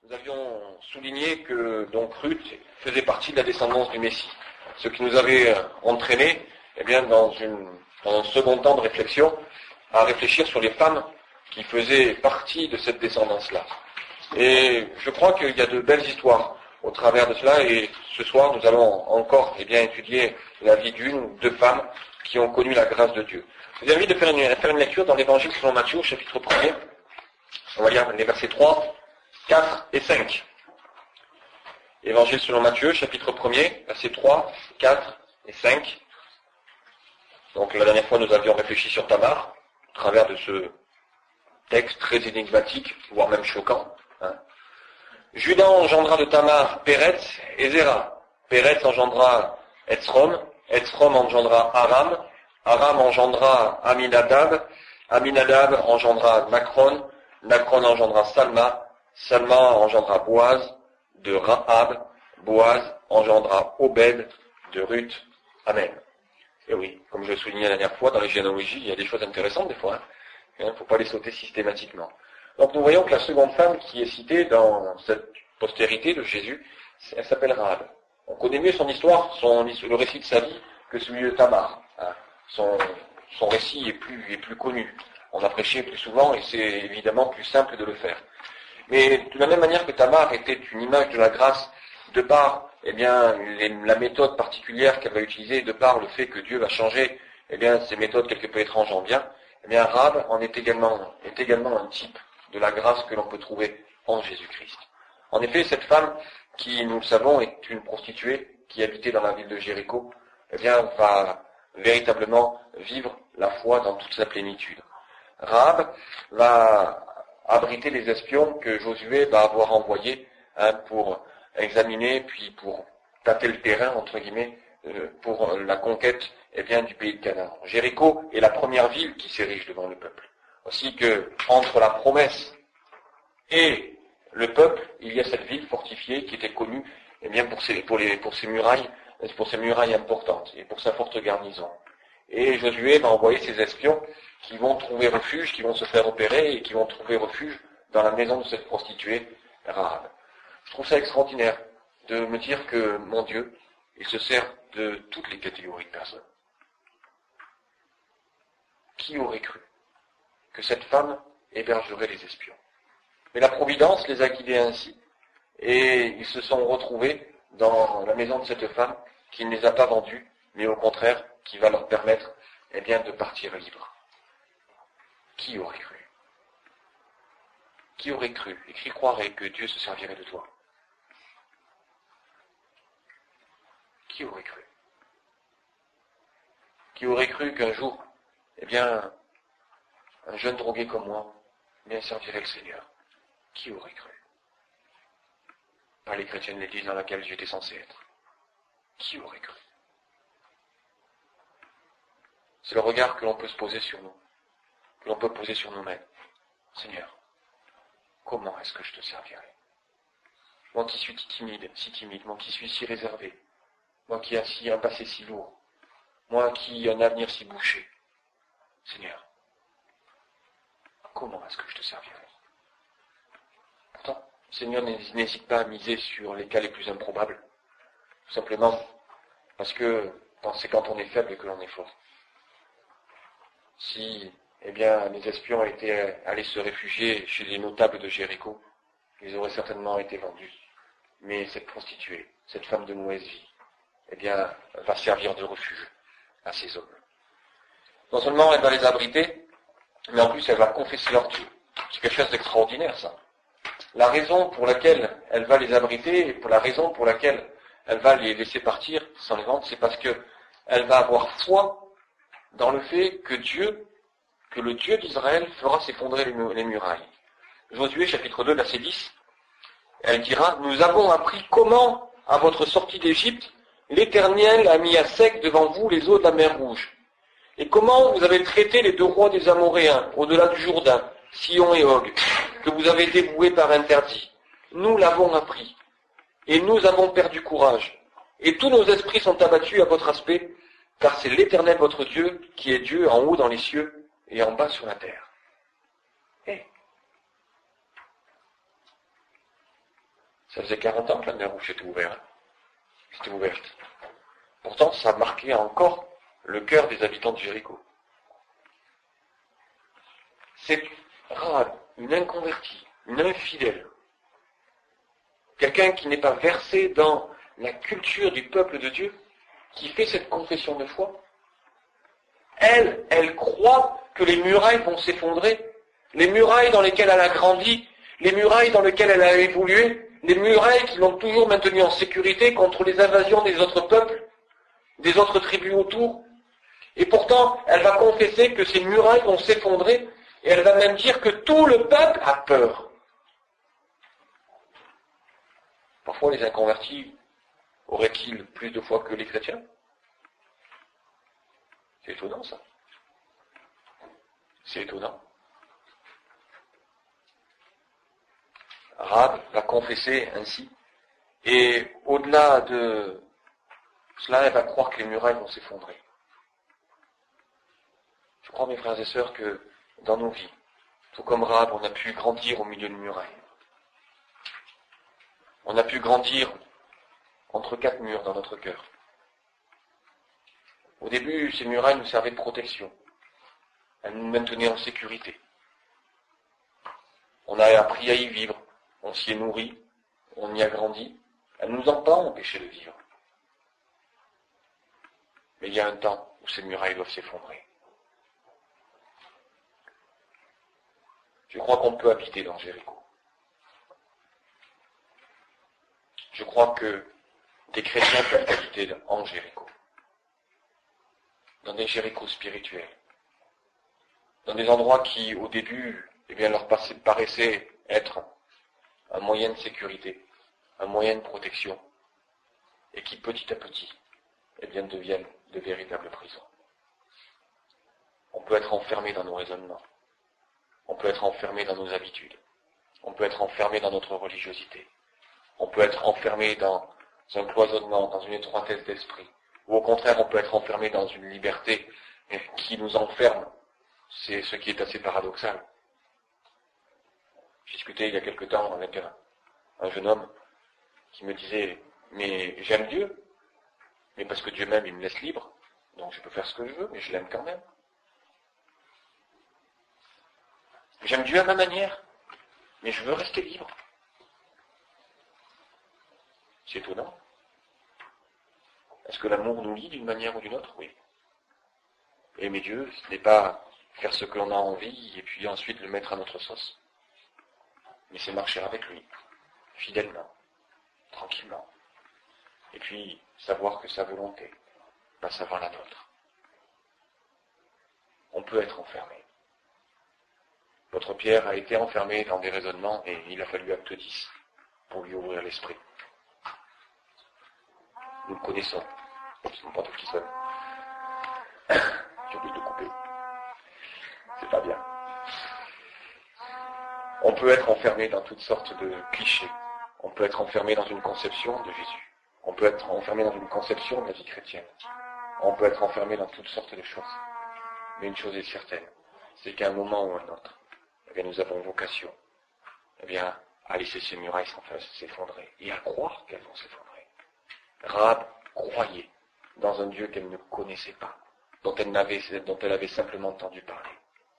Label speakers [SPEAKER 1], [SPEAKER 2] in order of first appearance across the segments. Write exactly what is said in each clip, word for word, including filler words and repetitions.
[SPEAKER 1] nous avions souligné que donc Ruth faisait partie de la descendance du Messie. Ce qui nous avait entraîné, eh bien, dans, une, dans un second temps de réflexion, à réfléchir sur les femmes qui faisaient partie de cette descendance-là. Et je crois qu'il y a de belles histoires au travers de cela, et ce soir nous allons encore eh bien, étudier la vie d'une ou deux femmes qui ont connu la grâce de Dieu. Je vous invite de faire une, faire une lecture dans l'Évangile selon Matthieu, chapitre premier. On va lire les versets trois, quatre et cinq. Évangile selon Matthieu, chapitre premier, versets trois, quatre et cinq. Donc la dernière fois nous avions réfléchi sur Tamar, au travers de ce texte très énigmatique, voire même choquant. Hein. Juda engendra de Tamar Péretz et Zéra. Péretz engendra Etzrom, Etzrom engendra Aram, Aram engendra Aminadab, Aminadab engendra Nacron, Nacron engendra Salma, Salma engendra Boaz, de Rahab, Boaz engendra Obed, de Ruth. Amen. Et oui, comme je le soulignais la dernière fois, dans les généalogies, il y a des choses intéressantes des fois. Il hein. ne faut pas les sauter systématiquement. Donc nous voyons que la seconde femme qui est citée dans cette postérité de Jésus, elle s'appelle Rahab. On connaît mieux son histoire, son, le récit de sa vie, que celui de Tamar. Hein. Son, son récit est plus, est plus connu. On a prêché plus souvent et c'est évidemment plus simple de le faire. Mais de la même manière que Tamar était une image de la grâce, de par eh bien, les, la méthode particulière qu'elle va utiliser, de par le fait que Dieu va changer eh bien, ses méthodes quelque peu étranges en bien, eh bien, Rahab en est également, est également un type de la grâce que l'on peut trouver en Jésus-Christ. En effet, cette femme, qui, nous le savons, est une prostituée qui habitait dans la ville de Jéricho, eh bien, va véritablement vivre la foi dans toute sa plénitude. Rahab va abriter les espions que Josué va avoir envoyés hein, pour examiner, puis pour tâter le terrain, entre guillemets, euh, pour la conquête eh bien, du pays de Canaan. Jéricho est la première ville qui s'érige devant le peuple. Aussi que entre la promesse et le peuple, il y a cette ville fortifiée qui était connue eh bien, pour, ses, pour, les, pour ses murailles, pour ses murailles importantes et pour sa forte garnison. Et Josué va envoyer ses espions qui vont trouver refuge, qui vont se faire opérer et qui vont trouver refuge dans la maison de cette prostituée, Rahab. Je trouve ça extraordinaire de me dire que mon Dieu, il se sert de toutes les catégories de personnes. Qui aurait cru que cette femme hébergerait les espions? Mais la Providence les a guidés ainsi. Et ils se sont retrouvés dans la maison de cette femme qui ne les a pas vendus, mais au contraire, qui va leur permettre eh bien, de partir libres. Qui aurait cru? Qui aurait cru et qui croirait que Dieu se servirait de toi? Qui aurait cru? Qui aurait cru qu'un jour, eh bien, un jeune drogué comme moi, eh bien, servirait le Seigneur? Qui aurait cru? Pas les chrétiens de l'église dans laquelle j'étais censé être. Qui aurait cru? C'est le regard que l'on peut se poser sur nous, que l'on peut poser sur nous-mêmes. Seigneur, comment est-ce que je te servirai? Moi qui suis si timide, si timide, moi qui suis si réservé, moi qui ai si un passé si lourd, moi qui ai un avenir si bouché. Seigneur, comment est-ce que je te servirai? Pourtant, le Seigneur n'hésite pas à miser sur les cas les plus improbables, tout simplement parce que c'est quand on est faible que l'on est fort. Si, eh bien, les espions étaient allés se réfugier chez les notables de Jéricho, ils auraient certainement été vendus. Mais cette prostituée, cette femme de mauvaise vie, eh bien, va servir de refuge à ces hommes. Non seulement elle va les abriter, mais en plus elle va confesser leur Dieu. C'est quelque chose d'extraordinaire, ça. La raison pour laquelle elle va les abriter, et pour la raison pour laquelle elle va les laisser partir sans les vendre, c'est parce que elle va avoir foi dans le fait que Dieu, que le Dieu d'Israël fera s'effondrer les murailles. Josué, chapitre deux, verset dix, elle dira, « Nous avons appris comment, à votre sortie d'Égypte, l'Éternel a mis à sec devant vous les eaux de la mer Rouge. Et comment vous avez traité les deux rois des Amoréens, au-delà du Jourdain, Sion et Og, que vous avez dévoués par interdit. Nous l'avons appris, et nous avons perdu courage. Et tous nos esprits sont abattus à votre aspect, car c'est l'Éternel votre Dieu qui est Dieu en haut dans les cieux et en bas sur la terre. » Hey. Ça faisait quarante ans que la mer Rouge était ouverte. C'était ouverte. Pourtant, ça marquait encore le cœur des habitants de Jéricho. C'est Rahab, une inconvertie, une infidèle. Quelqu'un qui n'est pas versé dans la culture du peuple de Dieu, qui fait cette confession de foi. Elle, elle croit que les murailles vont s'effondrer. Les murailles dans lesquelles elle a grandi, les murailles dans lesquelles elle a évolué, les murailles qui l'ont toujours maintenue en sécurité contre les invasions des autres peuples, des autres tribus autour. Et pourtant, elle va confesser que ces murailles vont s'effondrer, et elle va même dire que tout le peuple a peur. Parfois, les inconvertis auraient-ils plus de foi que les chrétiens? C'est étonnant, ça. C'est étonnant. Rahab va confesser ainsi, et au-delà de cela, elle va croire que les murailles vont s'effondrer. Je crois, mes frères et sœurs, que dans nos vies, tout comme Rahab, on a pu grandir au milieu de murailles. On a pu grandir entre quatre murs dans notre cœur. Au début, ces murailles nous servaient de protection. Elles nous maintenaient en sécurité. On a appris à y vivre. On s'y est nourri. On y a grandi. Elles ne nous ont pas empêchés de vivre. Mais il y a un temps où ces murailles doivent s'effondrer. Je crois qu'on peut habiter dans Jéricho. Je crois que des chrétiens peuvent habiter en Jéricho. Dans des Jérichos spirituels. Dans des endroits qui, au début, eh bien, leur paraissaient être un moyen de sécurité, un moyen de protection, et qui, petit à petit, eh bien, deviennent de véritables prisons. On peut être enfermé dans nos raisonnements. On peut être enfermé dans nos habitudes. On peut être enfermé dans notre religiosité. On peut être enfermé dans un cloisonnement, dans une étroitesse d'esprit. Ou au contraire, on peut être enfermé dans une liberté qui nous enferme. C'est ce qui est assez paradoxal. J'ai discuté il y a quelque temps avec un, un jeune homme qui me disait « Mais j'aime Dieu, mais parce que Dieu même, il me laisse libre, donc je peux faire ce que je veux, mais je l'aime quand même. J'aime Dieu à ma manière, mais je veux rester libre. » C'est étonnant. Est-ce que l'amour nous lie d'une manière ou d'une autre? Oui. Aimer Dieu, ce n'est pas faire ce que l'on a envie et puis ensuite le mettre à notre sauce. Mais c'est marcher avec lui, fidèlement, tranquillement. Et puis savoir que sa volonté passe avant la nôtre. On peut être enfermé. Votre Pierre a été enfermé dans des raisonnements et il a fallu acte dix pour lui ouvrir l'esprit. Nous le connaissons. C'est une pantoufle qui sonne. J'ai oublié de le couper. C'est pas bien. On peut être enfermé dans toutes sortes de clichés. On peut être enfermé dans une conception de Jésus. On peut être enfermé dans une conception de la vie chrétienne. On peut être enfermé dans toutes sortes de choses. Mais une chose est certaine, c'est qu'à un moment ou un autre, eh bien, nous avons vocation eh bien, à laisser ces murailles s'effondrer et à croire qu'elles vont s'effondrer. Rahab croyait dans un Dieu qu'elle ne connaissait pas, dont elle, n'avait, dont elle avait simplement entendu parler.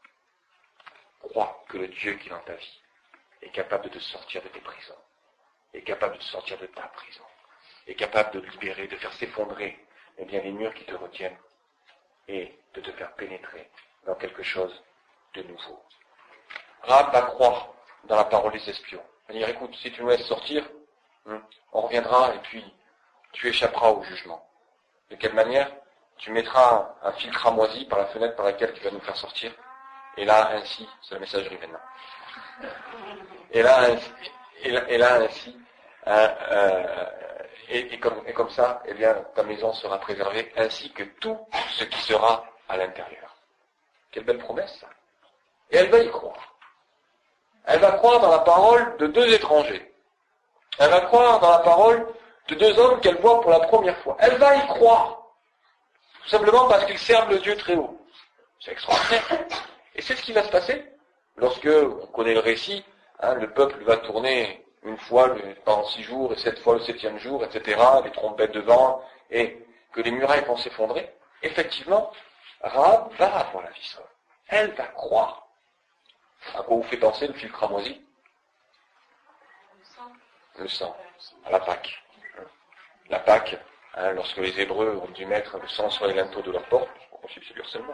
[SPEAKER 1] Crois que le Dieu qui est dans ta vie est capable de te sortir de tes prisons, est capable de te sortir de ta prison, est capable de libérer, de faire s'effondrer eh bien, les murs qui te retiennent et de te faire pénétrer dans quelque chose de nouveau. Rahab va croire dans la parole des espions. Elle va dire, écoute, si tu nous laisses sortir, on reviendra et puis tu échapperas au jugement. De quelle manière? Tu mettras un fil cramoisi par la fenêtre par laquelle tu vas nous faire sortir. Et là, ainsi, c'est la messagerie maintenant. Et là, ainsi, et là, et là, ainsi euh, euh, et, et, comme, et comme ça, eh bien, ta maison sera préservée, ainsi que tout ce qui sera à l'intérieur. Quelle belle promesse, ça. Et elle va y croire. Elle va croire dans la parole de deux étrangers. Elle va croire dans la parole de deux hommes qu'elle voit pour la première fois. Elle va y croire. Tout simplement parce qu'ils servent le Dieu très haut. C'est extraordinaire. Et c'est ce qui va se passer lorsque, on connaît le récit, hein, le peuple va tourner une fois le, pendant six jours, et sept fois le septième jour, et cetera, les trompettes devant, et que les murailles vont s'effondrer, effectivement, Rahab va avoir la vie sauve. Elle va croire. À quoi vous fait penser le fil cramoisi?
[SPEAKER 2] Le sang.
[SPEAKER 1] Le sang. À la Pâque. La Pâque, hein, lorsque les Hébreux ont dû mettre le sang sur les linteaux de leur porte, c'est pas possible, c'est du harcèlement.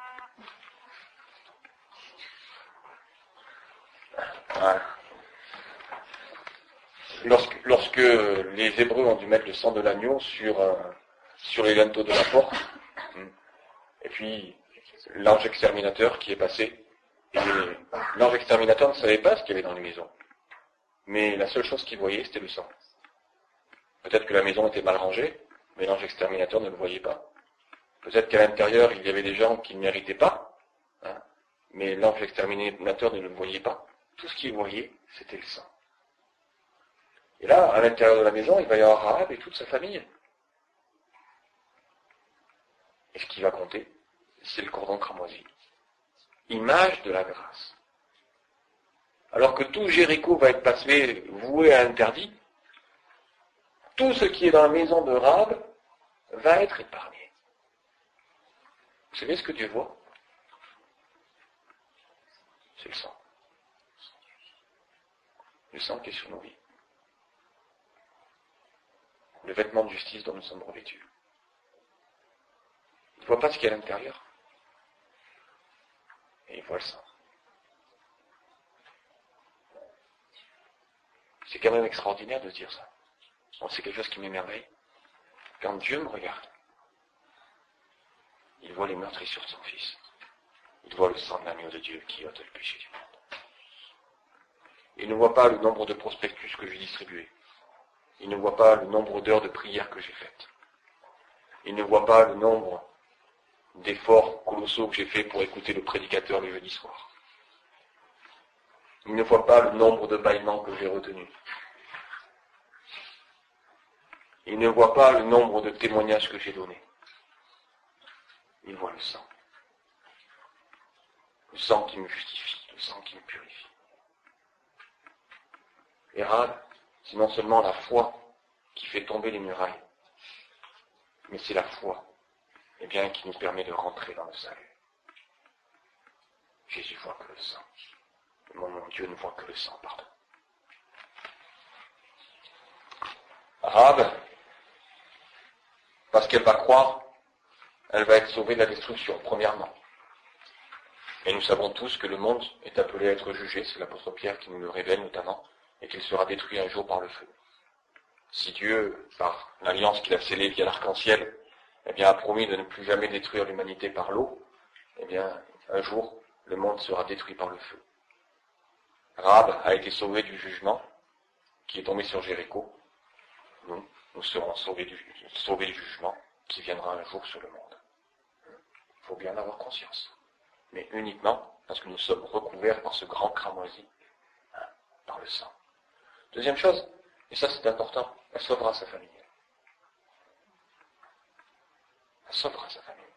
[SPEAKER 1] Voilà. Lorsque, lorsque les Hébreux ont dû mettre le sang de l'agneau sur, euh, sur les linteaux de la porte, et puis l'ange exterminateur qui est passé, et l'ange exterminateur ne savait pas ce qu'il y avait dans les maisons. Mais la seule chose qu'il voyait, c'était le sang. Peut-être que la maison était mal rangée, mais l'ange exterminateur ne le voyait pas. Peut-être qu'à l'intérieur, il y avait des gens qui ne méritaient pas, hein, mais l'ange exterminateur ne le voyait pas. Tout ce qu'il voyait, c'était le sang. Et là, à l'intérieur de la maison, il va y avoir Rahab et toute sa famille. Et ce qui va compter, c'est le cordon cramoisi. Image de la grâce. Alors que tout Jéricho va être passé, voué à interdit, tout ce qui est dans la maison de Rahab va être épargné. Vous savez ce que Dieu voit? C'est le sang. Le sang qui est sur nos vies. Le vêtement de justice dont nous sommes revêtus. Il ne voit pas ce qu'il y a à l'intérieur. Et il voit le sang. C'est quand même extraordinaire de se dire ça. Bon, c'est quelque chose qui m'émerveille. Quand Dieu me regarde, il voit les meurtrissures de son Fils. Il voit le sang de l'agneau de Dieu qui ôte le péché du monde. Il ne voit pas le nombre de prospectus que j'ai distribués. Il ne voit pas le nombre d'heures de prière que j'ai faites. Il ne voit pas le nombre d'efforts colossaux que j'ai faits pour écouter le prédicateur le jeudi soir. Il ne voit pas le nombre de bâillements que j'ai retenus. Il ne voit pas le nombre de témoignages que j'ai donnés. Il voit le sang. Le sang qui me justifie, le sang qui me purifie. Et Rahab, c'est non seulement la foi qui fait tomber les murailles, mais c'est la foi, eh bien, qui nous permet de rentrer dans le salut. Jésus voit que le sang. Mon, mon Dieu ne voit que le sang, pardon. Rahab, parce qu'elle va croire, elle va être sauvée de la destruction, premièrement. Et nous savons tous que le monde est appelé à être jugé, c'est l'apôtre Pierre qui nous le révèle notamment, et qu'il sera détruit un jour par le feu. Si Dieu, par l'alliance qu'il a scellée via l'arc-en-ciel, eh bien, a promis de ne plus jamais détruire l'humanité par l'eau, eh bien, un jour, le monde sera détruit par le feu. Rahab a été sauvé du jugement qui est tombé sur Jéricho. Nous, nous serons sauvés du, sauvés du jugement qui viendra un jour sur le monde. Il faut bien avoir conscience. Mais uniquement parce que nous sommes recouverts par ce grand cramoisi, hein, par le sang. Deuxième chose, et ça c'est important, elle sauvera sa famille. Elle sauvera sa famille.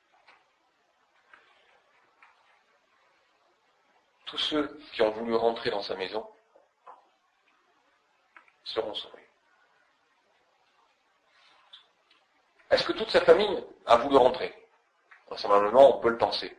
[SPEAKER 1] Tous ceux qui ont voulu rentrer dans sa maison seront sauvés. Est-ce que toute sa famille a voulu rentrer? Vraisemblablement, on peut le penser.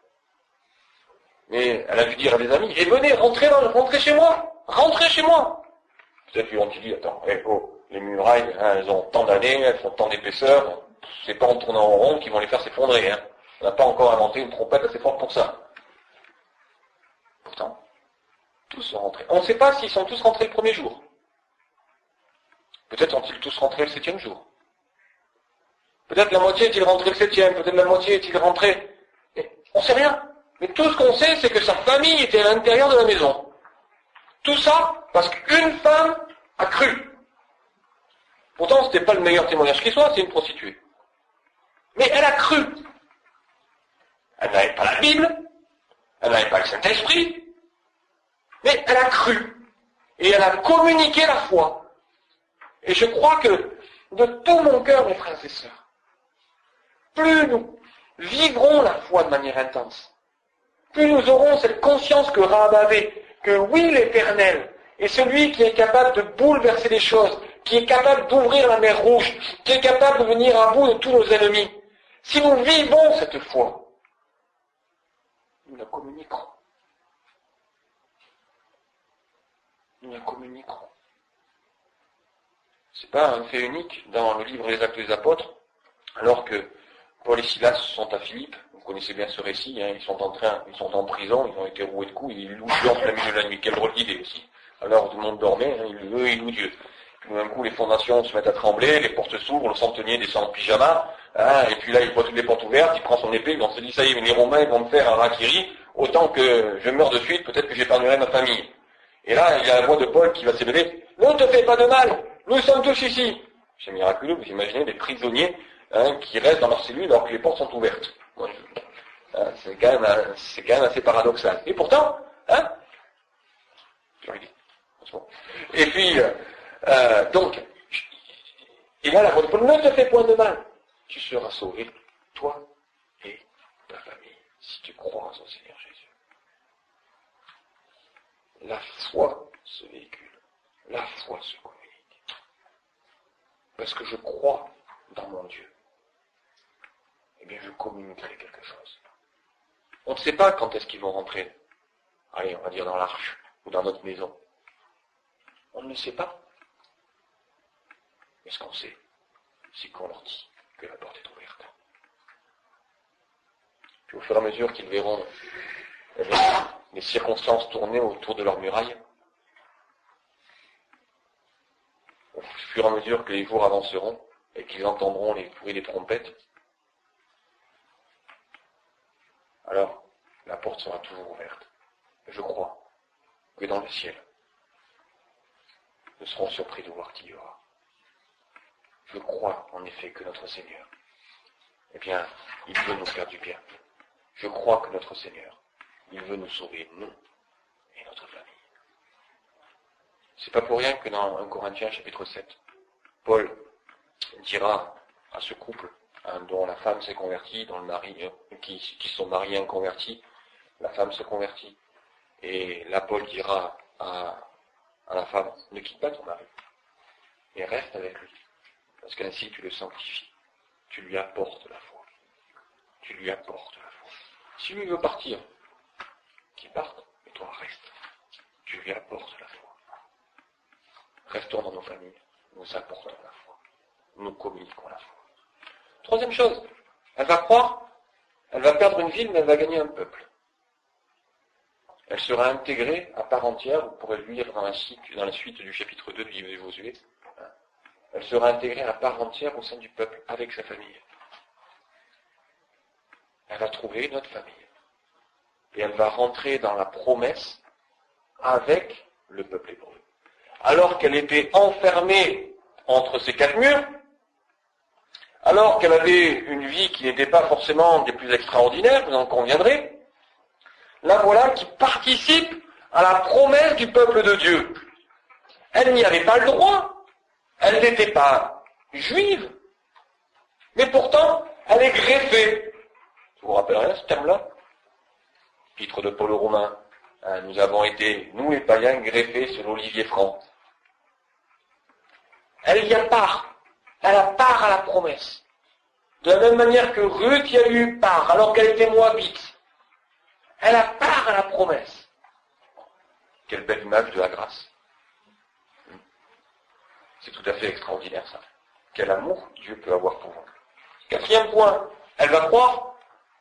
[SPEAKER 1] Mais elle a dû dire à des amis, et venez, rentrez, dans, rentrez chez moi, rentrez chez moi. Peut-être lui ont-ils dit, attends, hey, oh, les murailles, hein, elles ont tant d'années, elles font tant d'épaisseur, c'est pas en tournant en rond qu'ils vont les faire s'effondrer. Hein. On n'a pas encore inventé une trompette assez forte pour ça. Pourtant, tous sont rentrés. On ne sait pas s'ils sont tous rentrés le premier jour. Peut-être sont-ils tous rentrés le septième jour. Peut-être la moitié est-il rentré le septième, peut-être la moitié est-il rentré. Mais on ne sait rien. Mais tout ce qu'on sait, c'est que sa famille était à l'intérieur de la maison. Tout ça parce qu'une femme a cru. Pourtant, ce n'était pas le meilleur témoignage qui soit, c'est une prostituée. Mais elle a cru. Elle n'avait pas la Bible, elle n'avait pas le Saint-Esprit, mais elle a cru. Et elle a communiqué la foi. Et je crois que, de tout mon cœur, mes frères et sœurs, plus nous vivrons la foi de manière intense, plus nous aurons cette conscience que Rahab avait, que oui, l'Éternel est celui qui est capable de bouleverser les choses, qui est capable d'ouvrir la mer Rouge, qui est capable de venir à bout de tous nos ennemis. Si nous vivons cette foi, nous la communiquerons. Nous la communiquerons. C'est pas un fait unique dans le livre des Actes des Apôtres, alors que Paul et Silas sont à Philippe. Vous connaissez bien ce récit, hein, ils sont en train, ils sont en prison, ils ont été roués de coups, ils louent Dieu en plein milieu de la nuit. Quelle drôle d'idée aussi. Alors tout le monde dormait, hein, ils, eux, ils louent Dieu. Puis d'un coup, les fondations se mettent à trembler, les portes s'ouvrent, le centenier descend en pyjama, hein, et puis là, il voit toutes les portes ouvertes, il prend son épée, on se dit, ça y est, les Romains, ils vont me faire un rakiri, autant que je meurs de suite, peut-être que j'épargnerai ma famille. Et là, il y a la voix de Paul qui va s'élever, ne te fais pas de mal, nous sommes tous ici. C'est miraculeux, vous imaginez des prisonniers, hein, qui restent dans leur cellule alors que les portes sont ouvertes. Bon, hein, c'est quand même, c'est quand même assez paradoxal. Et pourtant, hein, et puis, euh, donc, et là, la voix de Paul, ne te fais point de mal. Tu seras sauvé, toi et ta famille, si tu crois en son Seigneur Jésus. La foi se véhicule, la foi se communique. Parce que je crois dans mon Dieu. Eh bien, je communiquerai quelque chose. On ne sait pas quand est-ce qu'ils vont rentrer. Allez, on va dire dans l'arche ou dans notre maison. On ne le sait pas. Mais ce qu'on sait, c'est qu'on leur dit que la porte est ouverte. Puis au fur et à mesure qu'ils verront eh bien, les circonstances tourner autour de leur muraille, au fur et à mesure que les jours avanceront et qu'ils entendront les bruits des trompettes, alors la porte sera toujours ouverte. Je crois que dans le ciel, nous serons surpris de voir qui y aura. Je crois en effet que notre Seigneur, eh bien, il veut nous faire du bien. Je crois que notre Seigneur, il veut nous sauver, nous et notre famille. C'est pas pour rien que dans un Corinthiens chapitre sept, Paul dira à ce couple, hein, dont la femme s'est convertie, dont le mari, euh, qui, qui sont mariés inconvertis, la femme se convertit. Et là, Paul dira à, à la femme, ne quitte pas ton mari, et reste avec lui. Parce qu'ainsi tu le sanctifies. Tu lui apportes la foi. Tu lui apportes la foi. Si lui veut partir, qu'il parte, et toi reste. Tu lui apportes la foi. Restons dans nos familles. Nous apportons la foi. Nous communiquons la foi. Troisième chose, elle va croire, elle va perdre une ville, mais elle va gagner un peuple. Elle sera intégrée à part entière, vous pourrez le lire dans la suite, dans la suite du chapitre deux du livre de Josué. Elle sera intégrée à part entière au sein du peuple, avec sa famille. Elle va trouver une autre famille. Et elle va rentrer dans la promesse avec le peuple hébreu. Alors qu'elle était enfermée entre ces quatre murs, alors qu'elle avait une vie qui n'était pas forcément des plus extraordinaires, vous en conviendrez, la voilà qui participe à la promesse du peuple de Dieu. Elle n'y avait pas le droit. Elle n'était pas juive. Mais pourtant, elle est greffée. Vous vous rappellerez ce terme-là? Titre de Paul aux Romains. Hein, nous avons été, nous les païens, greffés sur l'olivier franc. Elle y a part. Elle a part à la promesse. De la même manière que Ruth y a eu part, alors qu'elle était moabite. Elle a part à la promesse. Quelle belle image de la grâce. C'est tout à fait extraordinaire ça. Quel amour Dieu peut avoir pour vous. Quatrième point, elle va croire.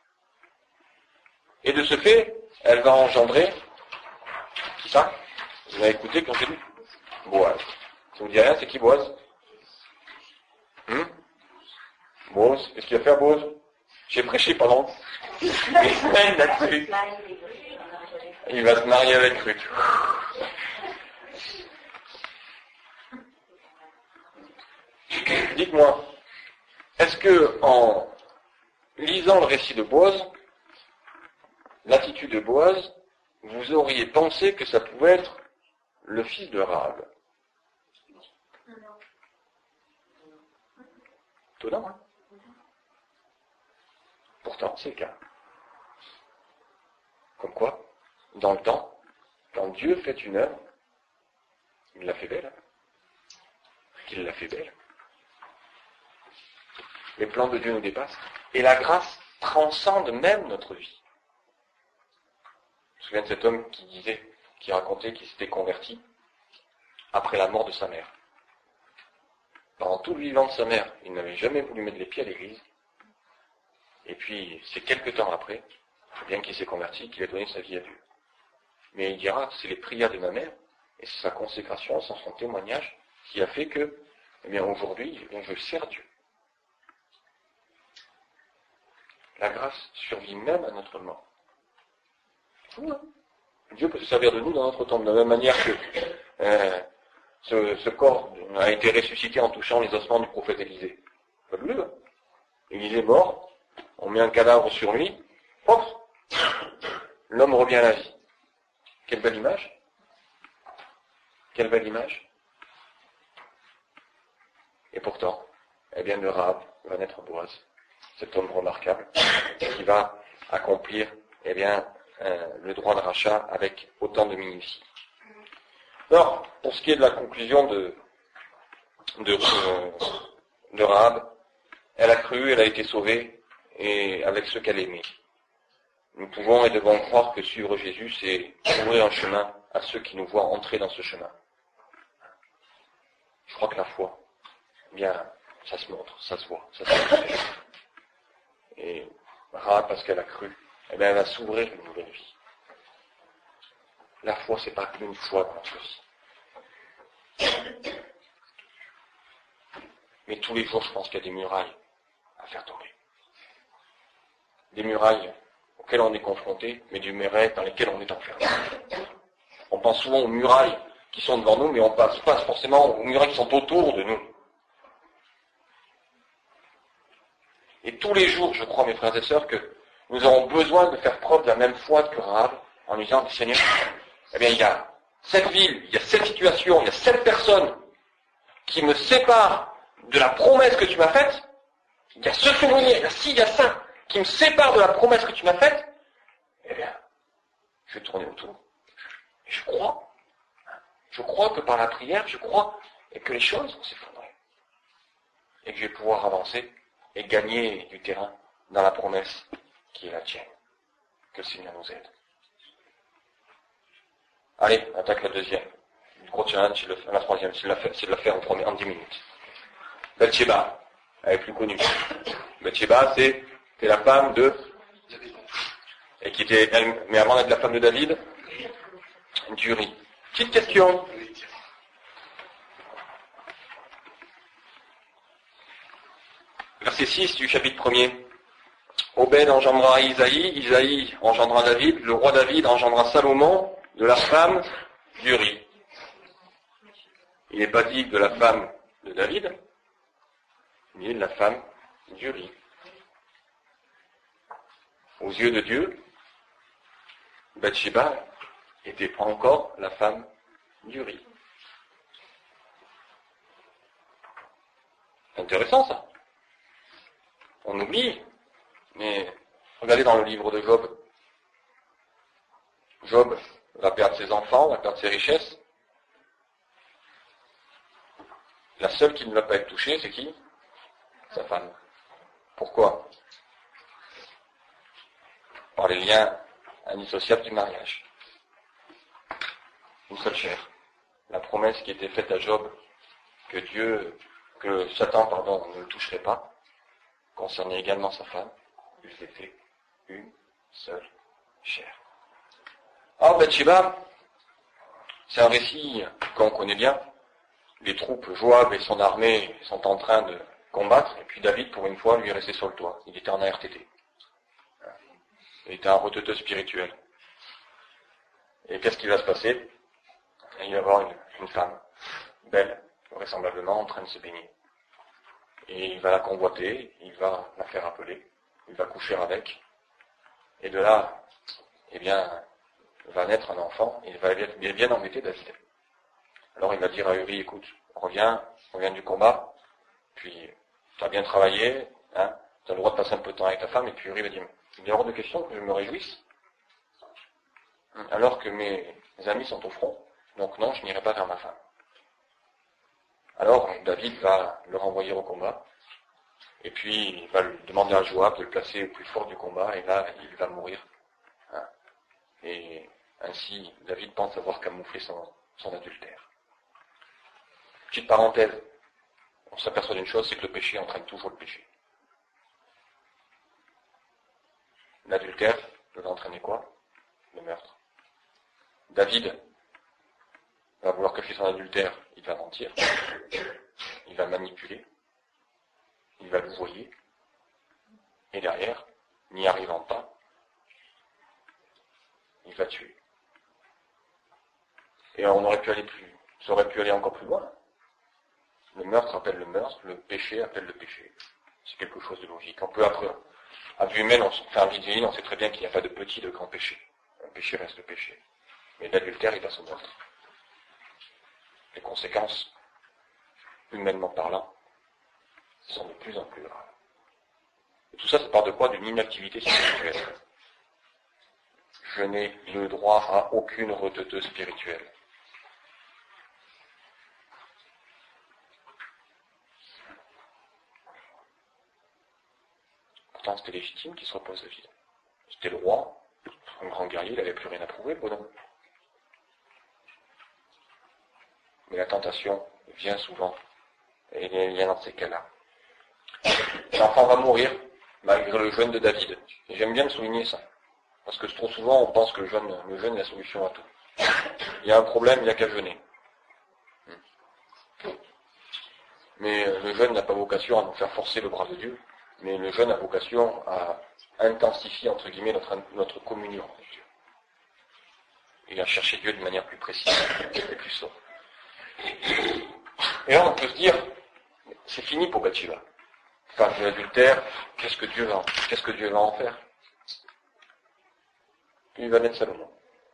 [SPEAKER 1] Et de ce fait, elle va engendrer. Qui ça? Vous avez écouté quand j'ai lu Boaz. Ça vous dit rien, c'est qui Boaz? Hum Boaz, qu'est-ce qu'il va faire Boaz? J'ai prêché pendant des semaines là-dessus. Il va se marier avec Ruth. Dites-moi, est-ce que en lisant le récit de Boaz, l'attitude de Boaz, vous auriez pensé que ça pouvait être le fils de Rahab? Étonnant, hein? Pourtant, c'est le cas. Comme quoi, dans le temps, quand Dieu fait une œuvre, Il l'a fait belle. Il l'a fait belle. Les plans de Dieu nous dépassent. Et la grâce transcende même notre vie. Je me souviens de cet homme qui disait, qui racontait qu'il s'était converti après la mort de sa mère. Pendant tout le vivant de sa mère, il n'avait jamais voulu mettre les pieds à l'église. Et puis, c'est quelques temps après, bien qu'il s'est converti, qu'il a donné sa vie à Dieu. Mais il dira, c'est les prières de ma mère, et c'est sa consécration, sans son témoignage, qui a fait que, eh bien, aujourd'hui, eh bien, je sers Dieu. La grâce survit même à notre mort. Fou, hein? Dieu peut se servir de nous dans notre tombe, de la même manière que euh, ce, ce corps a été ressuscité en touchant les ossements du prophète Élisée. Fabuleux. Élisée est mort, on met un cadavre sur lui, hop, l'homme revient à la vie. Quelle belle image. Quelle belle image. Et pourtant, eh bien, de Rahab va naître Boaz, cet homme remarquable, qui va accomplir, eh bien, euh, le droit de rachat avec autant de minutie. Alors, pour ce qui est de la conclusion de, de, euh, de Rahab, elle a cru, elle a été sauvée, et avec ceux qu'elle aimait. Nous pouvons et devons croire que suivre Jésus, c'est ouvrir un chemin à ceux qui nous voient entrer dans ce chemin. Je crois que la foi, eh bien, ça se montre, ça se voit, ça se manifeste. Et Rahab, parce qu'elle a cru, eh bien, elle va s'ouvrir une nouvelle vie. La foi, c'est pas qu'une fois dans notre vie. Mais tous les jours, je pense qu'il y a des murailles à faire tomber. Des murailles auxquelles on est confronté, mais des murailles dans lesquelles on est enfermé. On pense souvent aux murailles qui sont devant nous, mais on ne pense pas forcément aux murailles qui sont autour de nous. Et tous les jours, je crois, mes frères et sœurs, que nous aurons besoin de faire preuve de la même foi que Rahab, en lui disant, Seigneur, eh bien, il y a cette ville, il y a cette situation, il y a cette personne qui me sépare de la promesse que tu m'as faite, il y a ce souvenir, il y a ci, il y a ça, qui me sépare de la promesse que tu m'as faite, eh bien, je vais tourner autour. Et je crois, je crois que par la prière, je crois et que les choses vont s'effondrer. Et que je vais pouvoir avancer et gagner du terrain dans la promesse qui est la tienne. Que le Seigneur nous aide. Allez, attaque la deuxième. Le gros challenge, c'est le, la troisième, c'est de la faire, c'est de la faire en, premier, en dix minutes. Bathsheba, elle est plus connue. Bathsheba, c'est, c'est la femme de, et qui était, elle, mais avant d'être la femme de David, d'Uri. Petite question. Verset six du chapitre premier. Obed engendra Isaïe, Isaïe engendra David, le roi David engendra Salomon, de la femme d'Uri. Il n'est pas dit de la femme de David, mais de la femme d'Uri. Aux yeux de Dieu, Bathsheba était encore la femme d'Uri. Intéressant ça. On oublie, mais regardez dans le livre de Job. Job va perdre ses enfants, va perdre ses richesses. La seule qui ne va pas être touchée, c'est qui? Sa femme. Pourquoi? Par les liens indissociables du mariage. Une seule chair. La promesse qui était faite à Job, que Dieu, que Satan, pardon, ne le toucherait pas, concernait également sa femme. Ils étaient une seule chair. Alors, Bathsheba, c'est un récit qu'on connaît bien. Les troupes, Joab et son armée sont en train de combattre, et puis David, pour une fois, lui est resté sur le toit. Il était en A R T T. Il était un reteteux spirituel. Et qu'est-ce qui va se passer? Il va y avoir une, une femme, belle, vraisemblablement, en train de se baigner. Et il va la convoiter, il va la faire appeler, il va coucher avec, et de là, eh bien, va naître un enfant, et il va bien, bien embêter David. Alors il va dire à Uri, écoute, reviens, reviens du combat, puis tu as bien travaillé, hein, tu as le droit de passer un peu de temps avec ta femme, et puis Uri va dire, il est hors de question que je me réjouisse, alors que mes amis sont au front, donc non, je n'irai pas vers ma femme. Alors David va le renvoyer au combat, et puis il va lui demander à Joab de le placer au plus fort du combat, et là il va mourir. Hein. Et ainsi David pense avoir camouflé son, son adultère. Petite parenthèse, on s'aperçoit d'une chose, c'est que le péché entraîne toujours le péché. L'adultère va entraîner quoi? Le meurtre. David va vouloir cacher son adultère, il va mentir, il va manipuler, il va louvoyer, et derrière, n'y arrivant pas, il va tuer. Et on aurait pu aller plus, ça aurait pu aller encore plus loin. Le meurtre appelle le meurtre, le péché appelle le péché. C'est quelque chose de logique. On peut après, à vue humaine, on se fait un divine, on sait très bien qu'il n'y a pas de petit, de grand péché. Un péché reste le péché. Mais l'adultère, il passe au meurtre. Les conséquences, humainement parlant, sont de plus en plus graves. Et tout ça, ça part de quoi? D'une inactivité spirituelle. Je n'ai le droit à aucune reteteuse spirituelle. Pourtant, c'était légitime qu'il se repose David. C'était le roi, un grand guerrier, il n'avait plus rien à prouver, le bonhomme. Mais la tentation vient souvent, et il vient dans ces cas-là. L'enfant va mourir, malgré le jeûne de David. Et j'aime bien souligner ça, parce que trop souvent, on pense que le jeûne, le jeûne est la solution à tout. Il y a un problème, il n'y a qu'à jeûner. Mais le jeûne n'a pas vocation à nous faire forcer le bras de Dieu, mais le jeûne a vocation à intensifier, entre guillemets, notre, notre communion avec Dieu. Et à chercher Dieu de manière plus précise et plus sobre. Et là, on peut se dire, c'est fini pour Bathsheba. Femme de l'adultère, qu'est-ce que Dieu va, qu'est-ce que Dieu va en faire? Il va naître Salomon.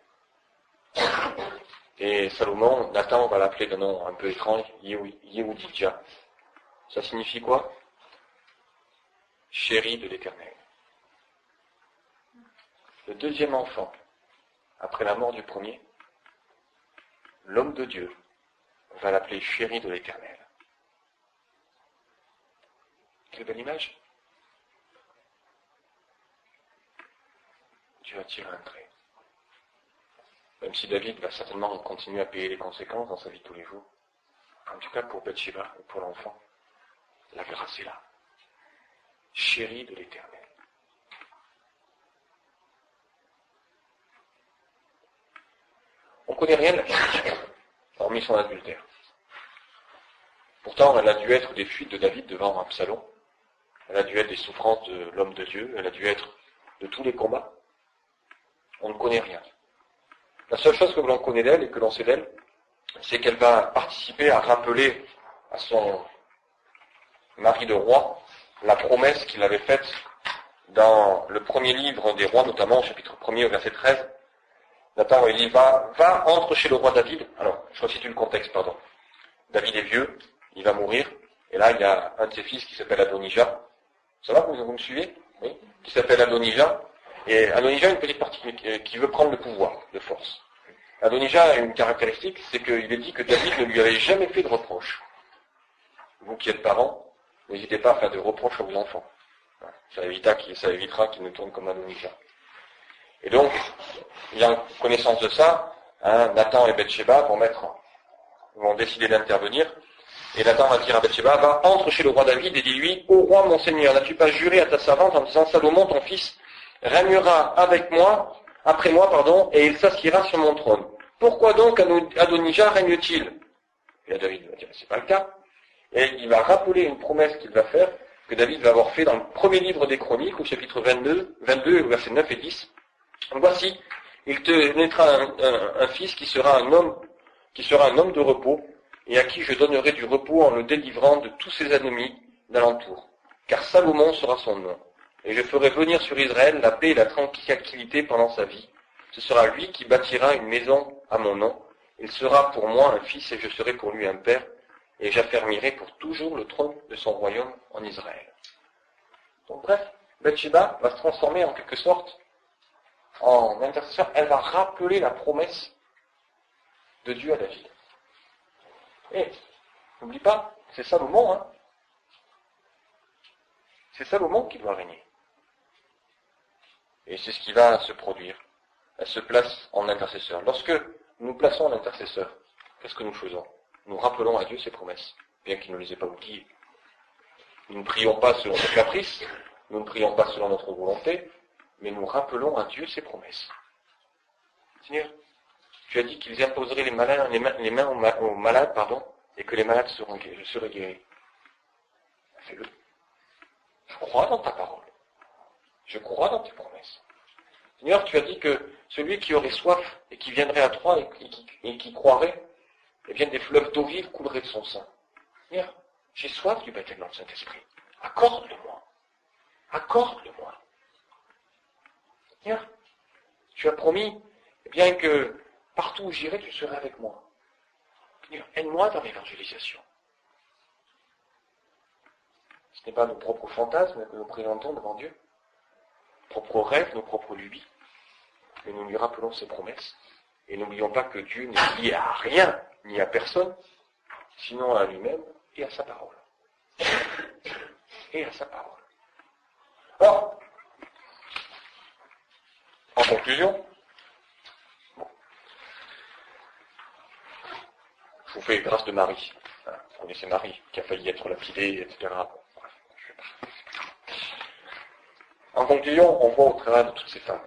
[SPEAKER 1] Et Salomon, Nathan va l'appeler d'un nom un peu étrange, Yehudidja. Ça signifie quoi? Chéri de l'Éternel. Le deuxième enfant, après la mort du premier, l'homme de Dieu va l'appeler chéri de l'Éternel. Quelle belle image. Dieu a tiré un trait. Même si David va certainement continuer à payer les conséquences dans sa vie de tous les jours. En tout cas pour Bathsheba et pour l'enfant, la grâce est là. Chéri de l'Éternel. On ne connaît rien de la Bathsheba, hormis son adultère. Pourtant, elle a dû être des fuites de David devant Absalom. Elle a dû être des souffrances de l'homme de Dieu. Elle a dû être de tous les combats. On ne connaît rien. La seule chose que l'on connaît d'elle et que l'on sait d'elle, c'est qu'elle va participer à rappeler à son mari de roi la promesse qu'il avait faite dans le premier livre des rois, notamment au chapitre premier, au verset treize. Nathan, il dit, va, va, entre chez le roi David. Alors, je resitue le contexte, pardon. David est vieux, il va mourir, et là, il y a un de ses fils qui s'appelle Adonijah. Ça va, vous, vous me suivez? Oui. Qui s'appelle Adonijah. Et Adonijah a une petite partie qui veut prendre le pouvoir de force. Adonijah a une caractéristique, c'est qu'il est dit que David ne lui avait jamais fait de reproche. Vous qui êtes parents, n'hésitez pas à faire des reproches à vos enfants. Ça évitera qu'il, ça évitera qu'il ne tourne comme Adonijah. Et donc, ayant connaissance de ça, hein, Nathan et Bathsheba vont mettre, vont décider d'intervenir. Et Nathan va dire à Bathsheba, va, entre chez le roi David et dis-lui, ô roi mon Seigneur, n'as-tu pas juré à ta servante en disant, Salomon ton fils régnera avec moi, après moi, pardon, et il s'assiera sur mon trône. Pourquoi donc Adonijah règne-t-il? Et là, David va dire, c'est pas le cas. Et il va rappeler une promesse qu'il va faire, que David va avoir fait dans le premier livre des Chroniques, au chapitre vingt-deux, vingt-deux, versets neuf et dix. Voici, il te naîtra un, un, un fils qui sera un homme, qui sera un homme de repos, et à qui je donnerai du repos en le délivrant de tous ses ennemis d'alentour. Car Salomon sera son nom. Et je ferai venir sur Israël la paix et la tranquillité pendant sa vie. Ce sera lui qui bâtira une maison à mon nom. Il sera pour moi un fils et je serai pour lui un père. Et j'affermirai pour toujours le trône de son royaume en Israël. Donc bref, Bathsheba va se transformer en quelque sorte en intercesseur. Elle va rappeler la promesse de Dieu à David. Et N'oublie pas, c'est Salomon, hein. C'est Salomon qui doit régner. Et c'est ce qui va se produire. Elle se place en intercesseur. Lorsque nous plaçons en intercesseur, qu'est-ce que nous faisons? Nous rappelons à Dieu ses promesses, bien qu'il ne les ait pas oubliées. Nous ne prions pas selon nos caprices, nous ne prions pas selon notre volonté, mais nous rappelons à Dieu ses promesses. Seigneur, tu as dit qu'ils imposeraient les, malades, les mains, les mains aux, ma, aux malades, pardon, et que les malades seront guéris, seraient guéris. Fais-le. Je crois dans ta parole. Je crois dans tes promesses. Seigneur, tu as dit que celui qui aurait soif et qui viendrait à toi et qui, et qui croirait, eh bien des fleuves d'eau vive couleraient de son sein. Seigneur, j'ai soif du baptême dans le Saint-Esprit. Accorde-le-moi. Accorde-le-moi. Seigneur, tu as promis, eh bien que partout où j'irai, tu serais avec moi. Seigneur, aide-moi dans l'évangélisation. Ce n'est pas nos propres fantasmes que nous présentons devant Dieu, nos propres rêves, nos propres lubies, mais nous lui rappelons ses promesses. Et n'oublions pas que Dieu n'est lié à rien, ni à personne, sinon à lui-même et à sa parole. Et à sa parole. Alors, en conclusion, bon, je vous fais grâce de Marie. Hein, vous connaissez Marie, qui a failli être lapidée, et cetera. Bon, bref, je vais pas. En conclusion, on voit au travers de toutes ces femmes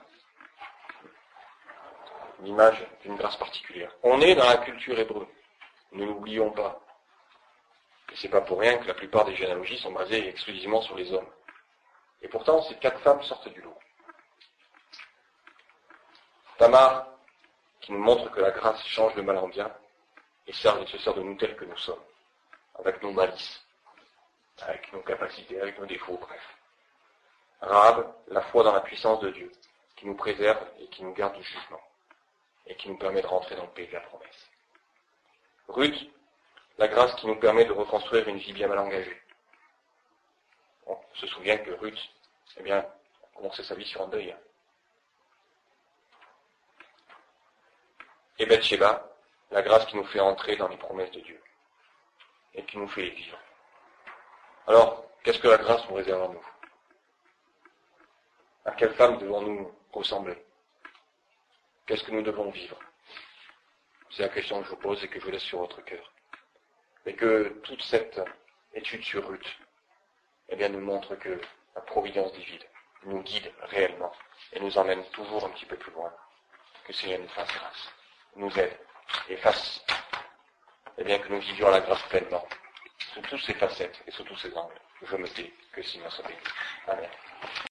[SPEAKER 1] l'image d'une grâce particulière. On est dans la culture hébreu. Ne l'oublions pas. Et c'est pas pour rien que la plupart des généalogies sont basées exclusivement sur les hommes. Et pourtant, ces quatre femmes sortent du lot. Tamar, qui nous montre que la grâce change le mal en bien, et sert, se sert de nous tels que nous sommes, avec nos malices, avec nos capacités, avec nos défauts, bref. Rahab, la foi dans la puissance de Dieu, qui nous préserve et qui nous garde du jugement, et qui nous permet de rentrer dans le pays de la promesse. Ruth, la grâce qui nous permet de reconstruire une vie bien mal engagée. On se souvient que Ruth, eh bien, a commencé sa vie sur un deuil. Et Bathsheba, la grâce qui nous fait entrer dans les promesses de Dieu, et qui nous fait les vivre. Alors, qu'est-ce que la grâce nous réserve à nous? À quelle femme devons-nous ressembler? Qu'est-ce que nous devons vivre? C'est la question que je vous pose et que je vous laisse sur votre cœur. Mais que toute cette étude sur Ruth, eh bien, nous montre que la providence divine nous guide réellement et nous emmène toujours un petit peu plus loin. Que le Seigneur nous fasse grâce, nous aide et fasse, eh bien, que nous vivions la grâce pleinement, sous toutes ses facettes et sous tous ses angles. Je me dis que le Seigneur soit béni. Amen.